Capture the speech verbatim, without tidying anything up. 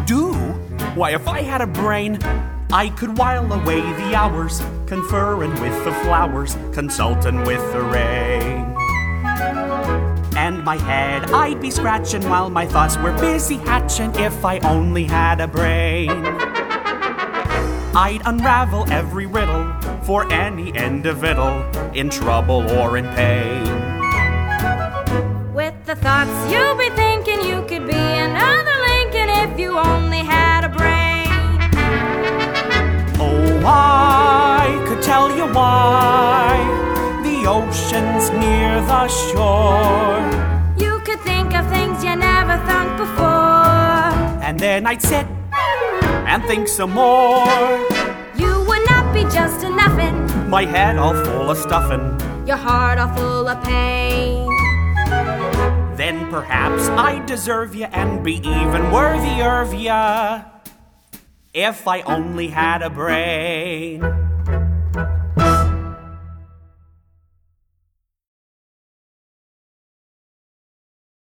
do? Why, if I had a brain, I could while away the hours, conferring with the flowers, consulting with the rain. And my head I'd be scratching while my thoughts were busy hatching if I only had a brain. I'd unravel every riddle for any individual in trouble or in pain. With the thoughts you'll be thinking, you could be another Lincoln if you only had a brain. Oh, I could tell you why the ocean's near the shore. You could think of things you never thought before. And then I'd sit and think some more. You would not be just a nuffin', my head all full of stuffin', your heart all full of pain. Then perhaps I'd deserve you and be even worthier of ya if I only had a brain.